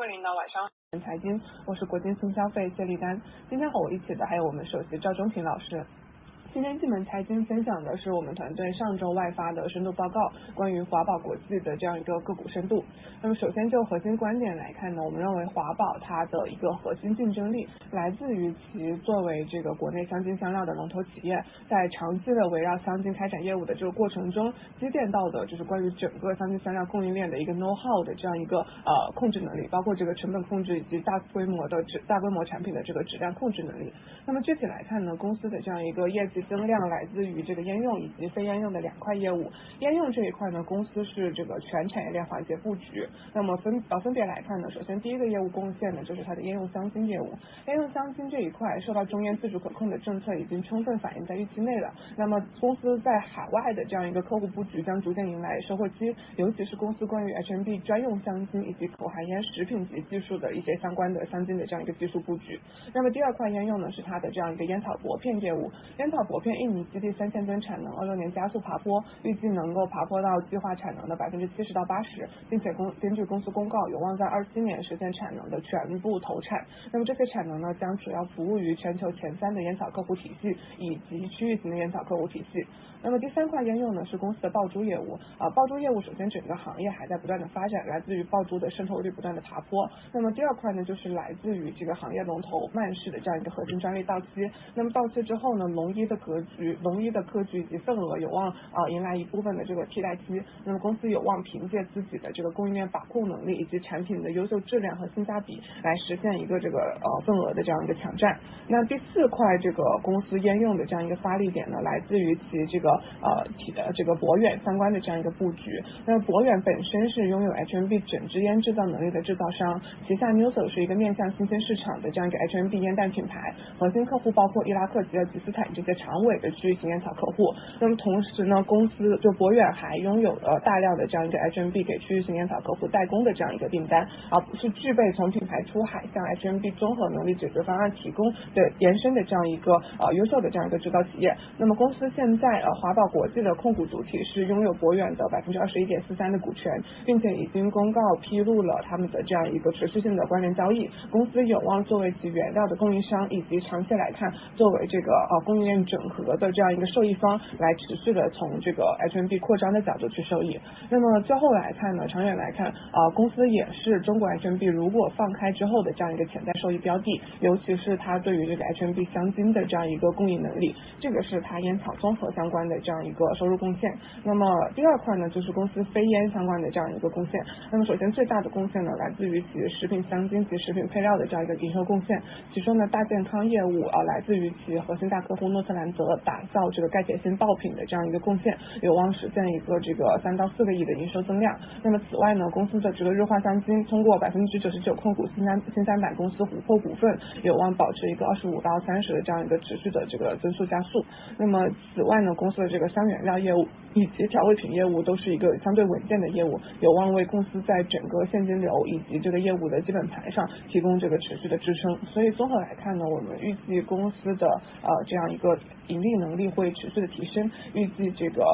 位领导晚上好，财经，我是国金新消费谢丽丹。今天和我一起的还有我们首席赵忠平老师。今天进门财经分享的是我们团队上周外发的深度报告，关于华宝国际的这样一个个股深度。那么首先就核心观点来看呢，我们认为华宝它的一个核心竞争力来自于其作为这个国内香精香料的龙头企业，在长期的围绕香精开展业务的这个过程中，积淀到的就是关于整个香精香料供应链的一个 know how 的这样一个控制能力，包括这个成本控制以及大规模产品的这个质量控制能力。那么具体来看呢，公司的这样一个业绩增量来自于这个烟用以及非烟用的两块业务。烟用这一块呢，公司是这个全产业链环节布局。那么分别来看呢，首先第一个业务贡献呢就是它的烟用香精业务。烟用香精这一块受到中烟自主可控的政策已经充分反映在预期内了。那么公司在海外的这样一个客户布局将逐渐迎来收获期，尤其是公司关于 HMB 专用香精以及口含烟食品级技术的一些相关的香精的这样一个技术布局。那么第二块烟用呢是它的这样一个烟草薄片业务。烟草薄片印尼基地3000吨产能26年加速爬坡，预计能够爬坡到计划产能的70%到80%，并且根据公司公告有望在27年实现产能的全部投产。那么这些产能呢将主要服务于全球前3的烟草客户体系以及区域型的烟草客户体系。那么第三块烟用呢是公司的爆珠业务爆珠业务首先整个行业还在不断的发展，来自于爆珠的渗透率不断的爬坡。那么第二块呢就是来自于这个行业龙头曼氏的这样一个核心专利到期。那么到期之后呢，龙一的科具以及份额有望迎来一部分的这个替代期。那么公司有望凭借自己的这个供应链把控能力以及产品的优秀质量和性价比来实现一个这个份额的这样一个抢占。那第四块这个公司烟用的这样一个发力点呢，来自于其这个博远相关的这样一个布局。那博远本身是拥有 HMB 整支烟制造能力的制造商，旗下 Newso 是一个面向新鲜市场的这样一个 HMB 烟弹品牌，核心客户包括伊拉克、吉尔吉斯坦这些长尾的区域型烟草客户。那么同时呢，公司就博远还拥有了大量的这样一个 HMB 给区域型烟草客户代工的这样一个订单，而不是具备从品牌出海向 HMB 综合能力解决方案提供的延伸的这样一个优秀的这样一个制造企业。那么公司现在华宝国际的控股主体是拥有博远的21.43%的股权，并且已经公告披露了他们的这样一个持续性的关联交易。公司有望作为其原料的供应商，以及长期来看作为这个供应链整合的这样一个受益方，来持续的从这个 HMB 扩张的角度去受益。那么最后来看呢，长远来看公司也是中国 HMB 如果放开之后的这样一个潜在受益标的，尤其是它对于这个 HMB 香精的这样一个供应能力，这个是它烟草综合相关的这样一个收入贡献。那么第二块呢就是公司非烟相关的这样一个贡献。那么首先最大的贡献呢来自于其食品香精及食品配料的这样一个营收贡献，其中呢大健康业务来自于其核心大客户诺斯兰德打造这个钙铁锌爆品的这样一个贡献，有望实现一个这个3到4个亿的营收增量。那么此外呢，公司的这个日化香精通过99%控股新三板公司琥珀股份，有望保持一个25到30的这样一个持续的这个增速加速。那么此外呢，公司的这个香原料业务以及调味品业务都是一个相对稳健的业务，有望为公司在整个现金流以及这个业务的基本盘上提供这个持续的支撑。所以综合来看呢，我们预计公司的这样一个盈利能力会持续的提升，预计这个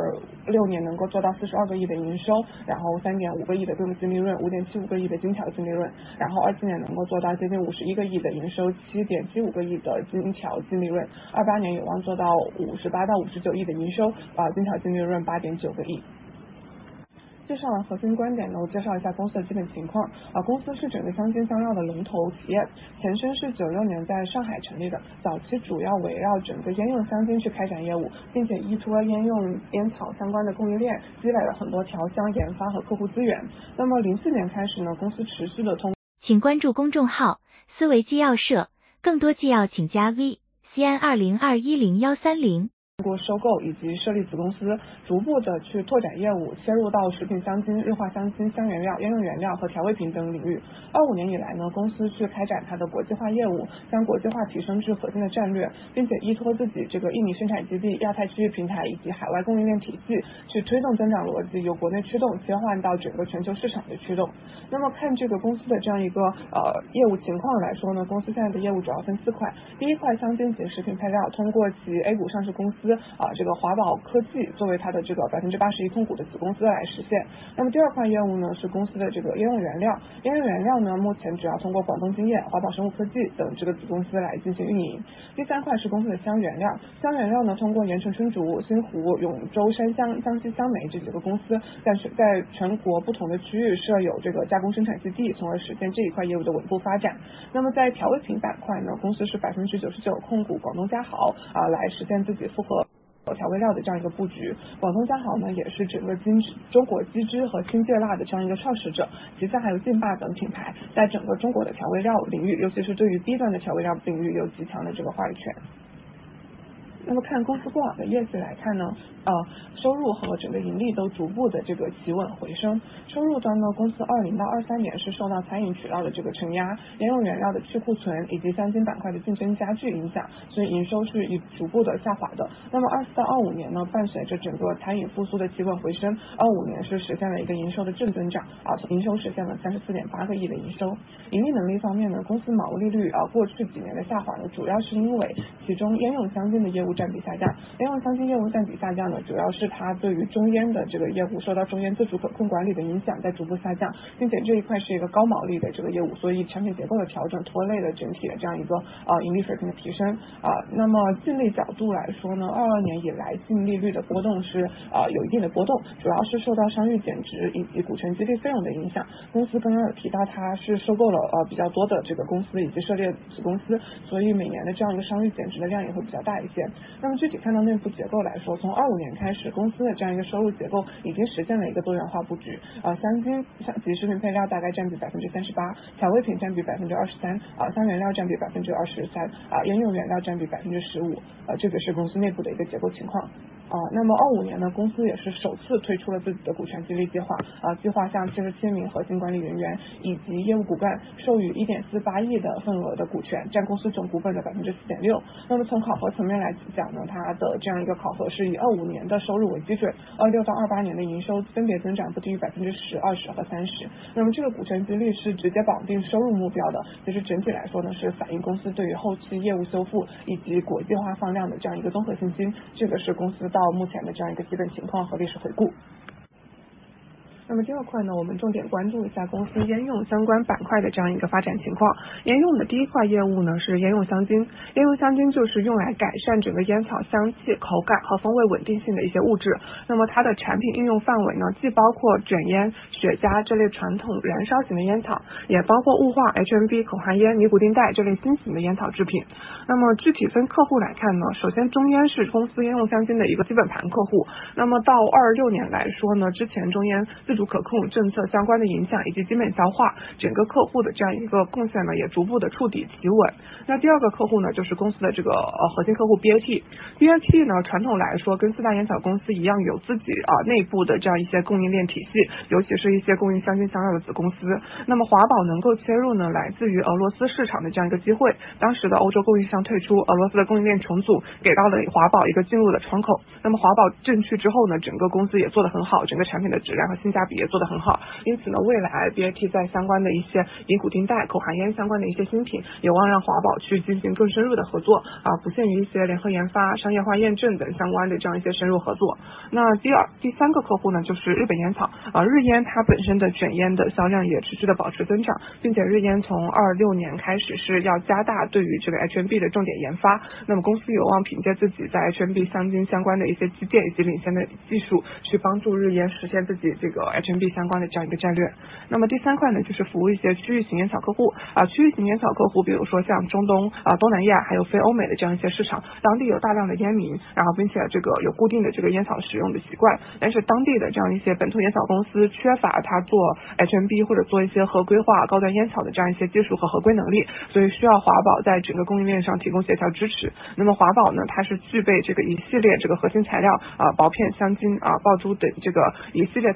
26年能够做到42个亿的营收，然后3.5个亿的规模净利润，5.75个亿的经调净利润，然后27年能够做到接近51个亿的营收，7.75个亿的经调净利润，28年有望做到58到59亿的营收，经调净利润8.9个亿。介绍完核心观点呢，我介绍一下公司的基本情况。公司是整个香精香料的龙头企业，前身是96年在上海成立的，早期主要围绕整个烟用香精去开展业务，并且依托烟用烟草相关的供应链，积累了很多调香研发和客户资源。那么04年开始呢，公司持续的请关注公众号思维纪要社，更多纪要请加 VCN20210130。 通过收购以及设立子公司，逐步的去拓展业务，切入到食品香精、日化香精、香原料、烟用原料和调味品等领域。25年以来呢，公司去开展它的国际化业务，将国际化提升至核心的战略，并且依托自己这个印尼生产基地、亚太区域平台以及海外供应链体系，去推动增长逻辑，由国内驱动切换到整个全球市场的驱动。那么看这个公司的这样一个业务情况来说呢，公司现在的业务主要分4块。第一块香精及食品配料，通过其 A 股上市公司这个华宝科技作为它的这个81%控股的子公司来实现。那么第二块业务呢是公司的这个烟用原料，烟用原料呢目前主要通过广东金业、华宝生物科技等这个子公司来进行运营。第三块是公司的香原料，香原料呢通过盐城春竹、新湖、永州山香、江西香梅这几个公司在全国不同的区域设有这个加工生产基地，从而实现这一块业务的稳步发展。那么在调味品板块呢，公司是99%控股广东嘉豪来实现自己复合调味料的这样一个布局。广东嘉豪呢也是整个中国鸡汁和清芥辣的这样一个创始者，旗下还有劲霸等品牌，在整个中国的调味料领域，尤其是对于 B 端的调味料领域有极强的这个话语权。那么看公司过往的业绩来看呢，收入和整个盈利都逐步的这个企稳回升。收入端呢，公司20到23年是受到餐饮渠道的这个承压、烟用原料的去库存以及香精板块的竞争加剧影响，所以营收是逐步的下滑的。那么24到25年呢，伴随着整个餐饮复苏的企稳回升，25年是实现了一个营收的正增长营收实现了34.8个亿的营收。盈利能力方面呢，公司毛利率过去几年的下滑呢，主要是因为其中烟用香精的业务占比下降。烟用香精业务占比下降呢，主要是它对于中烟的这个业务受到中烟自主可控管理的影响在逐步下降，并且这一块是一个高毛利的这个业务，所以产品结构的调整拖累了整体的这样一个盈利水平的提升那么净利角度来说呢，22年以来净利率的波动是有一定的波动，主要是受到商誉减值以及股权激励费用的影响。公司刚刚有提到它是收购了比较多的这个公司以及涉猎子公司，所以每年的这样一个商誉减值的量也会比较大一些。那么具体看到内部结构来说，从25年开始，公司的这样一个收入结构已经实现了一个多元化布局香精及食品配料大概占比38%，调味品占比23%香原料占比23%烟用原料占比15%这个是公司内部的一个结构情况那么25年呢，公司也是首次推出了自己的股权激励计划计划向77名核心管理人员以及业务骨干授予1.48亿的份额的股权，占公司总股本的4.6%。那么从考核层面来讲呢，它的这样一个考核是以25年的收入为基准，26到28年的营收分别增长不低于10%、20%和30%。那么这个股权激励是直接绑定收入目标的，其实整体来说呢，是反映公司对于后期业务修复以及国际化放量的这样一个综合信心。这个是公司到目前的这样一个基本情况和历史回顾。那么第二块呢，我们重点关注一下公司烟用相关板块的这样一个发展情况。烟用的第一块业务呢是烟用香精，烟用香精就是用来改善整个烟草香气、口感和风味稳定性的一些物质。那么它的产品应用范围呢，既包括卷烟、雪茄这类传统燃烧型的烟草，也包括雾化、HMB、口含烟、尼古丁带这类新型的烟草制品。那么具体分客户来看呢，首先中烟是公司烟用香精的一个基本盘客户。那么到26年来说呢，之前中烟自主可控政策相关的影响以及基本消化，整个客户的这样一个贡献呢，也逐步的触底企稳。那第二个客户呢，就是公司的这个核心客户 BAT 呢，传统来说跟四大烟草公司一样，有自己内部的这样一些供应链体系，尤其是一些供应香精香料的子公司。那么华宝能够切入呢，来自于俄罗斯市场的这样一个机会。当时的欧洲供应商退出，俄罗斯的供应链重组，给到了华宝一个进入的窗口。那么华宝进去之后呢，整个公司也做得很好，整个产品的质量和性价比也做得很好。因此呢，未来 BAT 在相关的一些尼古丁带、口含烟相关的一些新品，有望让华宝去进行更深入的合作不限于一些联合研发、商业化验证等相关的这样一些深入合作。那第三个客户呢，就是日本烟草日烟它本身的卷烟的销量也持续的保持增长，并且日烟从26年开始是要加大对于这个 HMB 的重点研发。那么公司有望凭借自己在 HMB 香精相关的一些基建以及领先的技术，去帮助日烟实现自己这个 HMB 相关的这样一个战略。那么第三块呢，就是服务一些区域型烟草客户区域型烟草客户，比如说像中东东南亚还有非欧美的这样一些市场，当地有大量的烟民，然后并且这个有固定的这个烟草使用的习惯，但是当地的这样一些本土烟草公司缺乏它做 HMB 或者做一些合规化高端烟草的这样一些技术和合规能力，所以需要华宝在整个供应链上提供协调支持。那么华宝呢，它是具备这个一系列这个核心材料薄片、香精爆珠等这个一系列材料的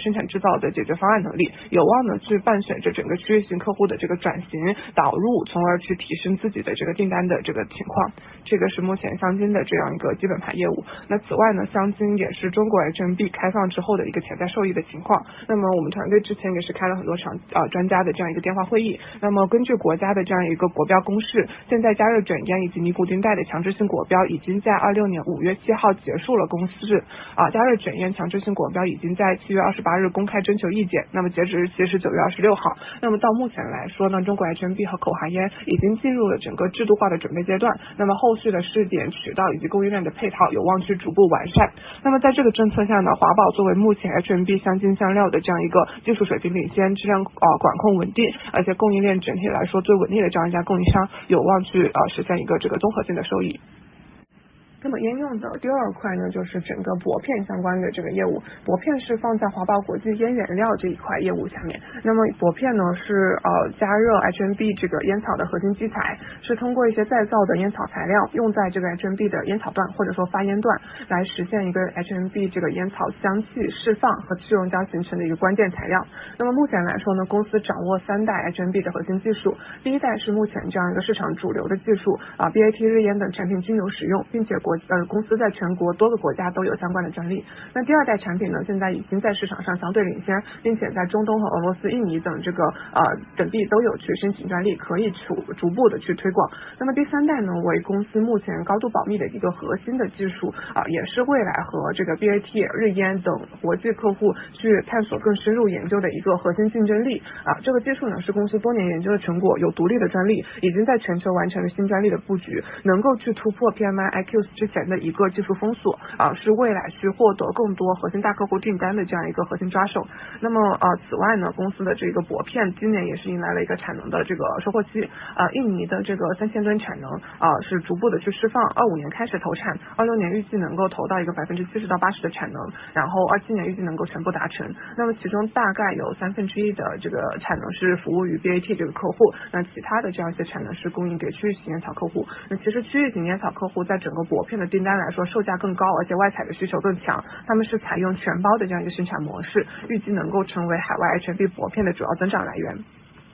生产制造的解决方案能力，有望呢去伴随着整个区域型客户的这个转型导入，从而去提升自己的这个订单的这个情况。这个是目前香精的这样一个基本盘业务。那此外呢，香精也是中国 HMB 开放之后的一个潜在受益的情况。那么我们团队之前也是开了很多场专家的这样一个电话会议。那么根据国家的这样一个国标公示，现在加热卷烟以及尼古丁带的强制性国标已经在26年5月7号结束了公示。加热卷烟强制性国标已经在7月28日公开征求意见，那么截止日期是9月26号。那么到目前来说呢，中国 HMB 和口含烟已经进入了整个制度化的准备阶段，那么后续的试点渠道以及供应链的配套有望去逐步完善。那么在这个政策下呢，华宝作为目前 HMB 香精香料的这样一个技术水平领先、质量管控稳定，而且供应链整体来说最稳定的这样一家供应商，有望去实现一个这个综合性的收益。那么烟用的第二块呢，就是整个薄片相关的这个业务。薄片是放在华宝国际烟原料这一块业务下面。那么薄片呢是加热 HMB 这个烟草的核心基材，是通过一些再造的烟草材料用在这个 HMB 的烟草段或者说发烟段，来实现一个 HMB 这个烟草香气释放和去溶胶形成的一个关键材料。那么目前来说呢，公司掌握3代 HMB 的核心技术。第一代是目前这样一个市场主流的技术BAT 日烟等产品均有使用，并且公司在全国多个国家都有相关的专利。那第2代产品呢，现在已经在市场上相对领先，并且在中东和俄罗斯、印尼等这个等地都有去申请专利，可以逐步的去推广。那么第3代呢，为公司目前高度保密的一个核心的技术也是未来和这个 BAT 日烟等国际客户去探索更深入研究的一个核心竞争力这个技术呢，是公司多年研究的成果，有独立的专利，已经在全球完成了新专利的布局，能够去突破 PMI、IQs 之前的一个技术封锁是未来去获得更多核心大客户订单的这样一个核心抓手。那么此外呢，公司的这个薄片今年也是迎来了一个产能的这个收获期印尼的这个3000吨产能是逐步的去释放，25年开始投产，26年预计能够投到一个70%到80%的产能，然后27年预计能够全部达成。那么其中大概有1/3的这个产能是服务于 BAT 这个客户，那其他的这样一些产能是供应给区域型烟草客户。那其实区域型烟草客户在整个薄片的订单来说售价更高，而且外采的需求更强，他们是采用全包的这样一个生产模式，预计能够成为海外 HMB 薄片的主要增长来源。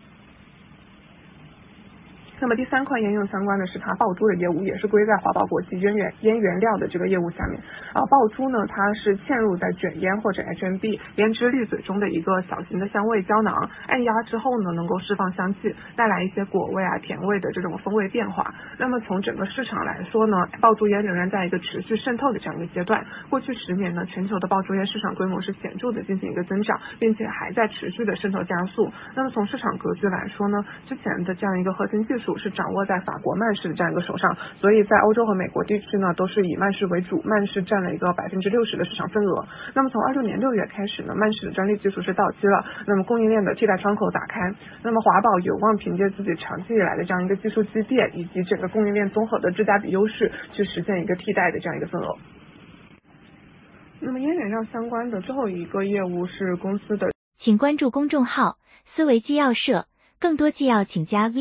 那么第3块烟用相关的是它爆珠的业务，也是归在华宝国际烟原料的这个业务下面爆珠呢，它是嵌入在卷烟或者 HMB 烟支滤嘴中的一个小型的香味胶囊，按压之后呢，能够释放香气，带来一些果味甜味的这种风味变化。那么从整个市场来说呢，爆珠烟仍然在一个持续渗透的这样一个阶段。过去10年呢，全球的爆珠烟市场规模是显著的进行一个增长，并且还在持续的渗透加速。那么从市场格局来说呢，之前的这样一个核心技术是掌握在法国曼氏的这样一个手上，所以在欧洲和美国地区呢，都是以曼氏为主，曼氏占了一个60%的市场份额。那么从26年6月开始呢，曼氏的专利技术是到期了，那么供应链的替代窗口打开，那么华宝有望凭借自己长期以来的这样一个技术积淀以及整个供应链综合的质价比优势，去实现一个替代的这样一个份额。那么烟原料相关的最后一个业务是公司的， 请关注公众号思维纪要社，更多纪要请加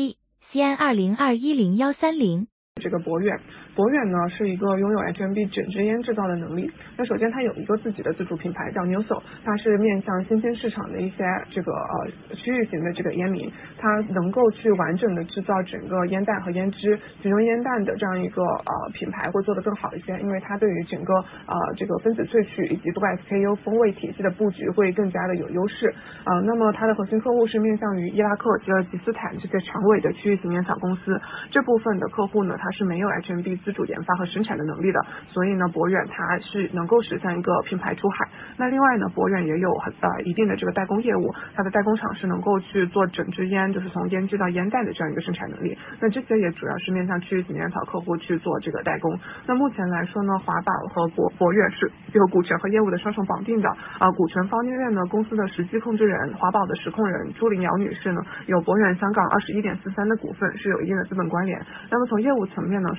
VCN20210130。 这个博远呢是一个拥有 HMB 卷支烟制造的能力。那首先它有一个自己的自主品牌叫 Newso， 它是面向新兴市场的一些这个区域型的这个烟民，它能够去完整的制造整个烟弹和烟支，其中烟弹的这样一个品牌会做得更好一些，因为它对于整个这个分子萃取以及多 SKU 风味体系的布局会更加的有优势那么它的核心客户是面向于伊拉克、吉尔吉斯坦这些常委的区域型烟草公司，这部分的客户呢，它是没有 HMB 自主研发和生产的能力的，所以呢博远它是能够实现一个品牌出海。那另外呢，博远也有一定的这个代工业务，它的代工厂是能够去做整支烟，就是从烟支到烟弹的这样一个生产能力。那这些也主要是面向区域型烟草客户去做这个代工。那目前来说呢，华宝和博远是有股权和业务的双重绑定的股权方面呢，公司的实际控制人华宝的实控人朱玲瑶女士呢，有博远香港21.43%的股份，是有一定的资本关联。那么从业务层面呢，双方是产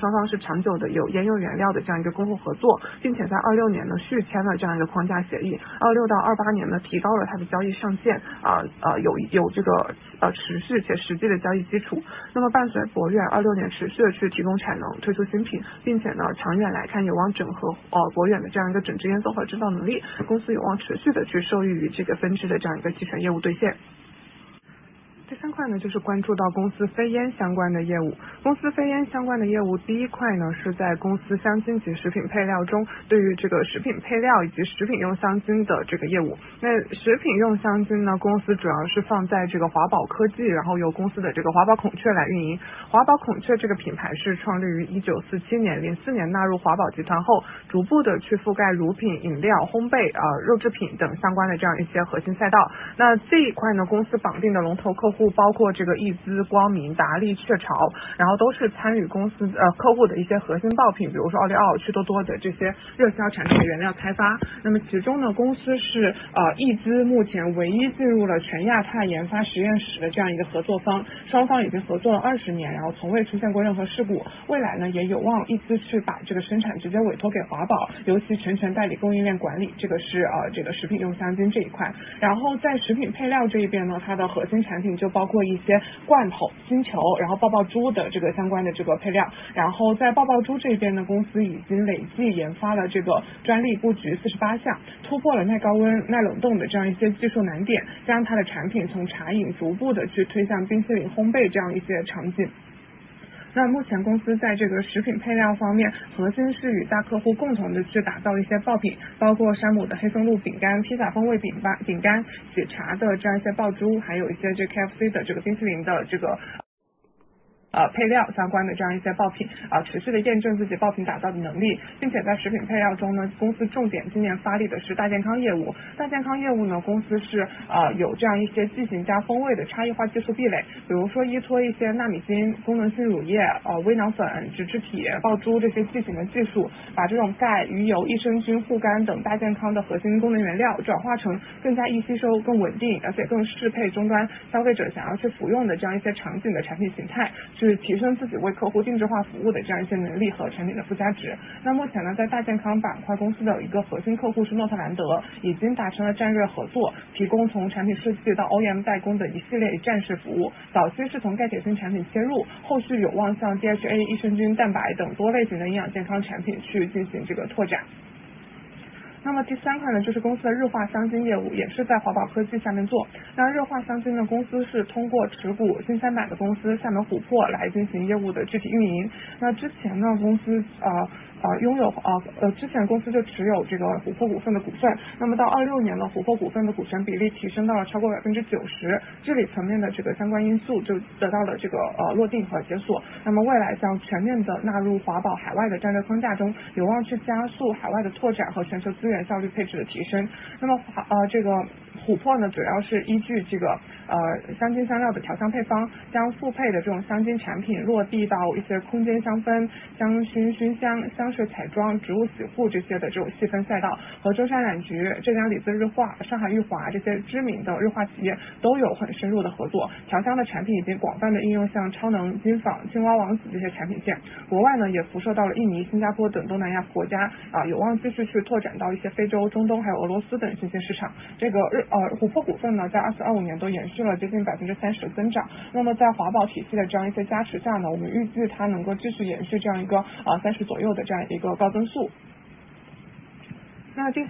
长久的有烟油原料的这样一个供货合作，并且在26年呢续签了这样一个框架协议，26到28年呢提高了它的交易上限，有这个持续且实际的交易基础。那么伴随博远26年持续的去提供产能，推出新品，并且呢长远来看有望整合博远的这样一个整支烟综合制造能力，公司有望持续的去受益于这个分支的这样一个期权业务兑现。第3块呢，就是关注到公司非烟相关的业务。公司非烟相关的业务，第1块呢是在公司香精及食品配料中，对于这个食品配料以及食品用香精的这个业务。那食品用香精呢，公司主要是放在这个华宝科技，然后由公司的这个华宝孔雀来运营。华宝孔雀这个品牌是创立于1947年，04年纳入华宝集团后，逐步的去覆盖乳品、饮料、烘焙、肉制品等相关的这样一些核心赛道。那这一块呢，公司绑定的龙头客户包括这个易资、光明、达利、雀巢，然后都是参与公司客户的一些核心爆品，比如说奥利奥、趣多多的这些热销产品的原料开发。那么其中呢，公司是易资目前唯一进入了全亚太研发实验室的这样一个合作方，双方已经合作了20年，然后从未出现过任何事故。未来呢，也有望易资去把这个生产直接委托给华宝，由其全权代理供应链管理。这个是这个食品用香精这一块。然后在食品配料这一边呢，它的核心产品就包括一些罐头、星球，然后爆爆珠的这个相关的这个配料。然后在爆爆珠这边呢，公司已经累计研发了这个专利布局48项，突破了耐高温、耐冷冻的这样一些技术难点，将它的产品从茶饮逐步的去推向冰淇淋烘焙这样一些场景。那目前公司在这个食品配料方面，核心是与大客户共同的去打造一些爆品，包括山姆的黑松露饼干、披萨风味饼干、喜茶的这样一些爆珠，还有一些这 KFC 的这个冰淇淋的这个配料相关的这样一些爆品持续的验证自己爆品打造的能力，并且在食品配料中呢，公司重点今年发力的是大健康业务。大健康业务呢，公司是有这样一些剂型加风味的差异化技术壁垒，比如说依托一些纳米筋、功能性乳液、微囊粉、脂质体、爆珠这些剂型的技术，把这种钙、鱼油、益生菌、护肝等大健康的核心功能原料转化成更加易吸收、更稳定，而且更适配终端消费者想要去服用的这样一些场景的产品形态，去提升自己为客户定制化服务的这样一些能力和产品的附加值。那目前呢，在大健康板块，公司的一个核心客户是诺特兰德，已经达成了战略合作，提供从产品设计到 OEM 代工的一系列站式服务。早期是从钙铁锌产品切入，后续有望向 DHA、益生菌、蛋白等多类型的营养健康产品去进行这个拓展。那么第3块呢，就是公司的日化香精业务，也是在华宝科技下面做。那日化香精呢，公司是通过持股新三板的公司厦门琥珀来进行业务的具体运营。那之前呢，公司拥有之前公司就持有这个琥珀股份的股份，那么到26年呢，琥珀股份的股权比例提升到了超过90%，治理层面的这个相关因素就得到了这个落定和解锁。那么未来将全面的纳入华宝海外的战略框架中，有望去加速海外的拓展和全球资源效率配置的提升。那么这个琥珀呢，主要是依据这个香精香料的调香配方，将复配的这种香精产品落地到一些空间香氛、香薰熏香、香水彩妆、植物洗护这些的这种细分赛道，和舟山染菊、浙江李子日化、上海裕华这些知名的日化企业都有很深入的合作。调香的产品已经广泛的应用像超能、金纺、青蛙王子这些产品线。国外呢，也辐射到了印尼、新加坡等东南亚国家有望继续去拓展到一些非洲、中东还有俄罗斯等新兴市场。这个琥珀股份呢，在24-25年都延续了接近30%的增长。那么在华宝体系的这样一些加持下呢，我们预计它能够继续延续这样一个30左右的这样一个高增速。那第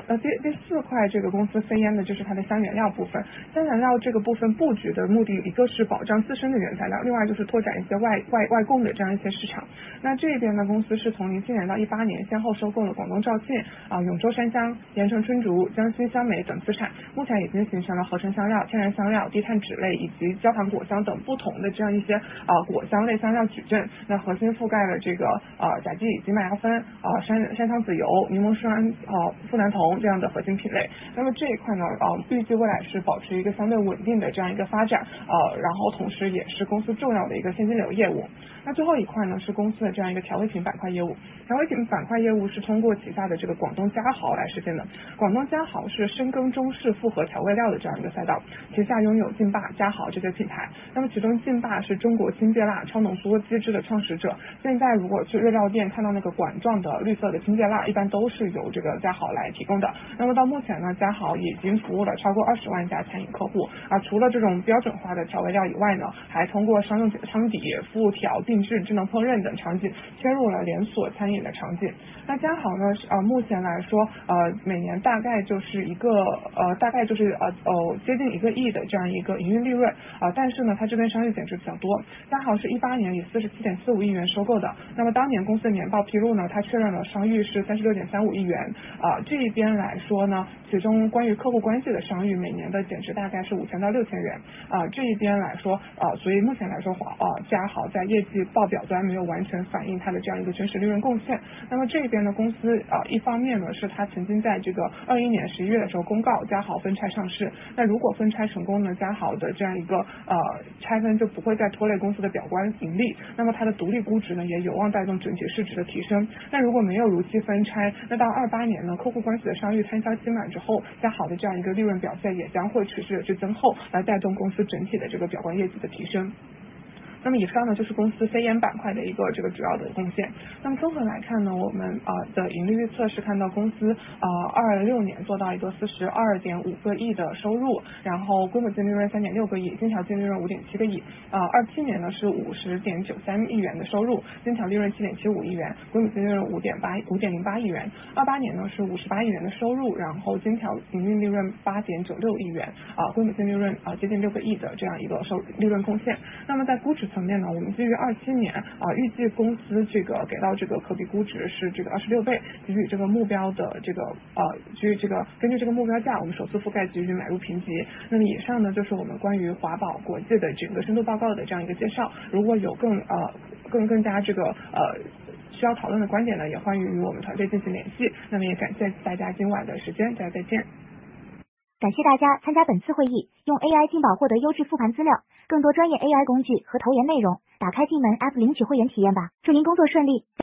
4块这个公司非烟的就是它的香原料部分。香原料这个部分布局的目的，一个是保障自身的原材料，另外就是拓展一些外供的这样一些市场。那这边呢，公司是从07年到18年先后收购了广东肇庆永州山香、盐城春竹、江西香梅等资产，目前已经形成了合成香料、天然香料、低碳酯类以及焦糖果香等不同的这样一些果香类香料矩阵。那核心覆盖了这个甲基乙基麦芽酚、山香籽油、柠檬酸富南铜这样的核心品类。那么这一块呢，预计未来是保持一个相对稳定的这样一个发展，然后同时也是公司重要的一个现金流业务。那最后一块呢是公司的这样一个调味品板块业务。调味品板块业务是通过旗下的这个广东嘉豪来实现的。广东嘉豪是深耕中式复合调味料的这样一个赛道，旗下拥有劲霸、嘉豪这些品牌。那么其中劲霸是中国清芥辣超浓缩机制的创始者。现在如果去日料店看到那个管状的绿色的清芥辣，一般都是由这个嘉豪来提供的。那么到目前呢，嘉豪已经服务了超过20万家餐饮客户啊。除了这种标准化的调味料以外呢，还通过商用汤底、复调、定制、智能烹饪等场景切入了连锁餐饮的场景。那嘉豪呢，目前来说，每年大概就是接近1个亿的这样一个营运利润但是呢，它这边商誉减值比较多。嘉豪是18年以47.45亿元收购的。那么当年公司年报披露呢，它确认了商誉是36.35亿元这一边来说呢，其中关于客户关系的商誉每年的减值大概是5000到6000元这一边来说所以目前来说嘉豪在业绩报表端没有完全反映它的这样一个真实利润贡献。那么这一边呢，公司一方面呢是它曾经在这个21年11月的时候公告嘉豪分拆上市。那如果分拆成功呢，嘉豪的这样一个拆分就不会再拖累公司的表观盈利，那么它的独立估值呢也有望带动整体市值的提升。那如果没有如期分拆，那到28年呢，客户关系的商誉摊销期满之后，嘉豪的这样一个利润表现也将会持续的去增厚，来带动公司整体的这个表观业绩的提升。那么以上呢就是公司非盐板块的一个这个主要的贡献。那么综合来看呢，我们的盈利预测是看到公司26年做到一个42.5个亿的收入，然后规模净利润3.6个亿，经调净利润5.7个亿。27年呢是50.93亿元的收入，经调利润7.75亿元，规模净利润5.08亿元。28年呢是58亿元的收入，然后经调营运利润8.96亿元，规模净利润接近6个亿的这样一个利润贡献。那么在估值层面呢，我们基于27年预计公司这个给到这个可比估值是这个26倍，给予这个目标的这个根据这个目标价，我们首次覆盖给予买入评级。那么以上呢就是我们关于华宝国际的整个深度报告的这样一个介绍。如果有更加这个需要讨论的观点呢，也欢迎与我们团队进行联系。那么也感谢大家今晚的时间，大家再见。 感谢大家参加本次会议，用 AI 进宝获得优质复盘资料，更多专业 AI 工具和投研内容，打开进门 App 领取会员体验吧。祝您工作顺利。